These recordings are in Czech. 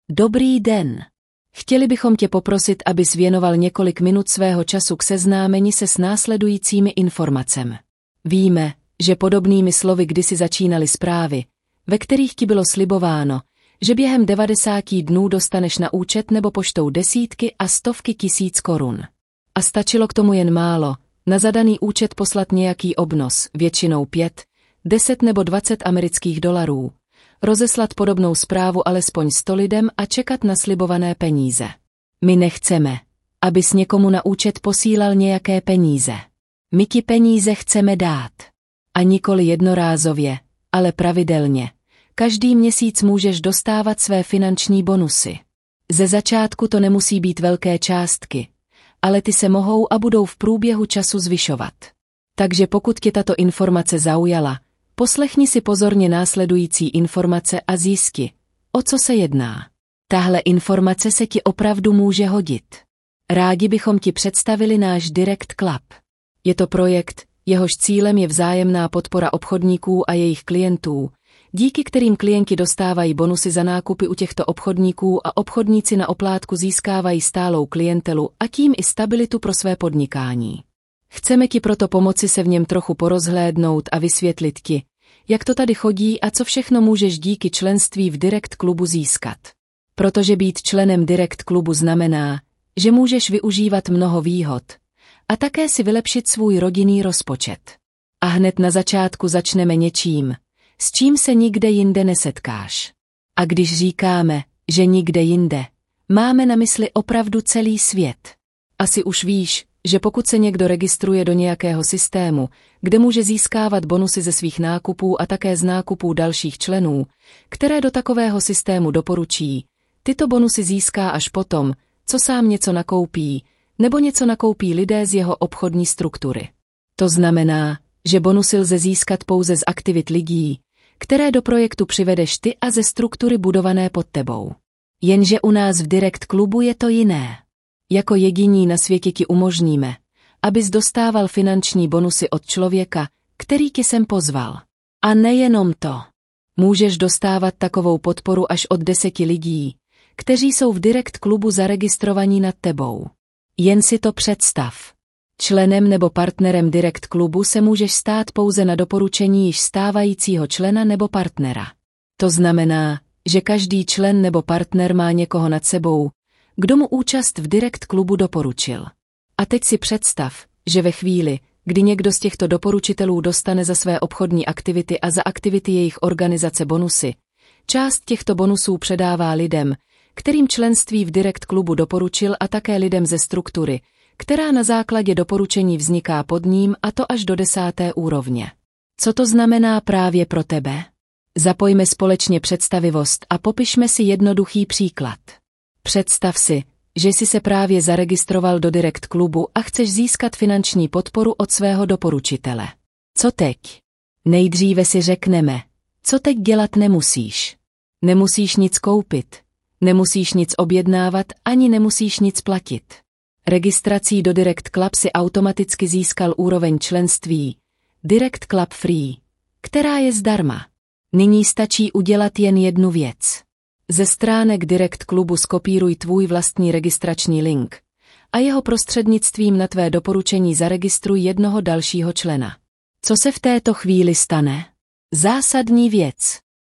Dobrý den. Chtěli bychom tě poprosit, abys věnoval několik minut svého času k seznámení se s následujícími informacemi. Víme, že podobnými slovy kdysi začínaly zprávy, ve kterých ti bylo slibováno, že během 90 dnů dostaneš na účet nebo poštou desítky a stovky tisíc korun. A stačilo k tomu jen málo, na zadaný účet poslat nějaký obnos, většinou 5, 10 nebo 20 amerických dolarů, rozeslat podobnou zprávu alespoň 100 lidem a čekat na slibované peníze. My nechceme, abys někomu na účet posílal nějaké peníze. My ti peníze chceme dát. A nikoli jednorázově, ale pravidelně. Každý měsíc můžeš dostávat své finanční bonusy. Ze začátku to nemusí být velké částky, ale ty se mohou a budou v průběhu času zvyšovat. Takže pokud tě tato informace zaujala, poslechni si pozorně následující informace a zjisti, o co se jedná. Tahle informace se ti opravdu může hodit. Rádi bychom ti představili náš Direct Club. Je to projekt, jehož cílem je vzájemná podpora obchodníků a jejich klientů, díky kterým klienti dostávají bonusy za nákupy u těchto obchodníků a obchodníci na oplátku získávají stálou klientelu a tím i stabilitu pro své podnikání. Chceme ti proto pomoci se v něm trochu porozhlédnout a vysvětlit ti, jak to tady chodí a co všechno můžeš díky členství v Direct Klubu získat. Protože být členem Direct Klubu znamená, že můžeš využívat mnoho výhod a také si vylepšit svůj rodinný rozpočet. A hned na začátku začneme něčím, s čím se nikde jinde nesetkáš. A když říkáme, že nikde jinde, máme na mysli opravdu celý svět. Asi už víš, že pokud se někdo registruje do nějakého systému, kde může získávat bonusy ze svých nákupů a také z nákupů dalších členů, které do takového systému doporučí, tyto bonusy získá až potom, co sám něco nakoupí, nebo něco nakoupí lidé z jeho obchodní struktury. To znamená, že bonusy lze získat pouze z aktivit lidí, které do projektu přivedeš ty a ze struktury budované pod tebou. Jenže u nás v Direct Klubu je to jiné. Jako jediní na světě ti umožníme, abys dostával finanční bonusy od člověka, který tě sem pozval. A nejenom to. Můžeš dostávat takovou podporu až od 10 lidí, kteří jsou v Direct Klubu zaregistrovaní nad tebou. Jen si to představ. Členem nebo partnerem Direct Klubu se můžeš stát pouze na doporučení již stávajícího člena nebo partnera. To znamená, že každý člen nebo partner má někoho nad sebou, kdo mu účast v Direct Klubu doporučil. A teď si představ, že ve chvíli, kdy někdo z těchto doporučitelů dostane za své obchodní aktivity a za aktivity jejich organizace bonusy, část těchto bonusů předává lidem, kterým členství v Direct Klubu doporučil a také lidem ze struktury, která na základě doporučení vzniká pod ním a to až do 10. úrovně. Co to znamená právě pro tebe? Zapojme společně představivost a popišme si jednoduchý příklad. Představ si, že jsi se právě zaregistroval do Direct Klubu a chceš získat finanční podporu od svého doporučitele. Co teď? Nejdříve si řekneme, co teď dělat nemusíš. Nemusíš nic koupit, nemusíš nic objednávat ani nemusíš nic platit. Registrací do Direct Club si automaticky získal úroveň členství Direct Club Free, která je zdarma. Nyní stačí udělat jen jednu věc. Ze stránek Direct Klubu skopíruj tvůj vlastní registrační link a jeho prostřednictvím na tvé doporučení zaregistruj jednoho dalšího člena. Co se v této chvíli stane? Zásadní věc.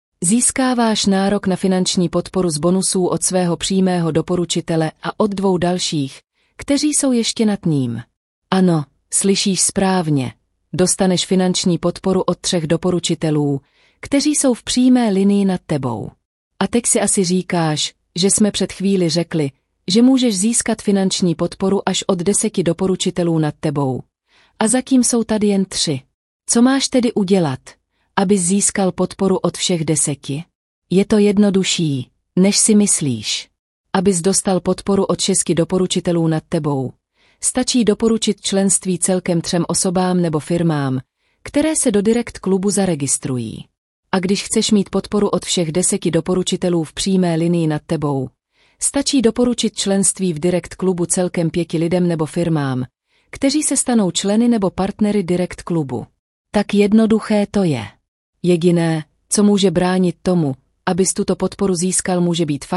Získáváš nárok na finanční podporu z bonusů od svého přímého doporučitele a od 2 dalších, kteří jsou ještě nad ním. Ano, slyšíš správně. Dostaneš finanční podporu od 3 doporučitelů, kteří jsou v přímé linii nad tebou. A teď si asi říkáš, že jsme před chvíli řekli, že můžeš získat finanční podporu až od 10 doporučitelů nad tebou. A zatím jsou tady jen 3. Co máš tedy udělat, abys získal podporu od všech 10? Je to jednodušší, než si myslíš. Abys dostal podporu od 6 doporučitelů nad tebou, stačí doporučit členství celkem 3 osobám nebo firmám, které se do Direct Klubu zaregistrují. A když chceš mít podporu od všech 10 doporučitelů v přímé linii nad tebou, stačí doporučit členství v Direct Klubu celkem 5 lidem nebo firmám, kteří se stanou členy nebo partnery Direct Klubu. Tak jednoduché to je. Jediné, co může bránit tomu, abys tuto podporu získal, může být fakt,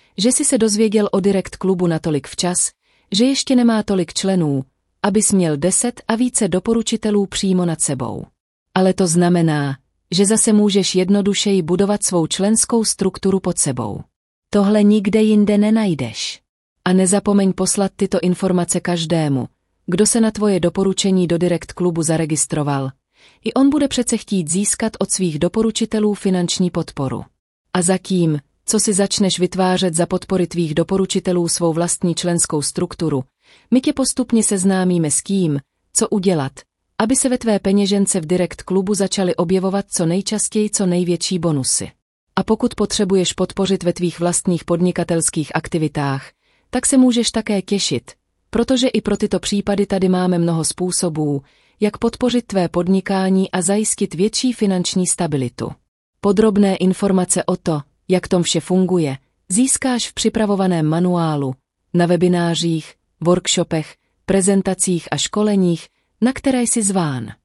že jsi se dozvěděl o Direct klubu natolik včas, že ještě nemá tolik členů, abys měl 10 a více doporučitelů přímo nad sebou. Ale to znamená, že zase můžeš jednodušeji budovat svou členskou strukturu pod sebou. Tohle nikde jinde nenajdeš. A nezapomeň poslat tyto informace každému, kdo se na tvoje doporučení do Direct klubu zaregistroval. I on bude přece chtít získat od svých doporučitelů finanční podporu. A zatím, co si začneš vytvářet za podpory tvých doporučitelů svou vlastní členskou strukturu, my tě postupně seznámíme s tím, co udělat, aby se ve tvé peněžence v Direct klubu začaly objevovat co nejčastěji co největší bonusy. A pokud potřebuješ podpořit ve tvých vlastních podnikatelských aktivitách, tak se můžeš také těšit, protože i pro tyto případy tady máme mnoho způsobů, jak podpořit tvé podnikání a zajistit větší finanční stabilitu. Podrobné informace o to, jak tom vše funguje, získáš v připravovaném manuálu, na webinářích, workshopech, prezentacích a školeních, na které jsi zván.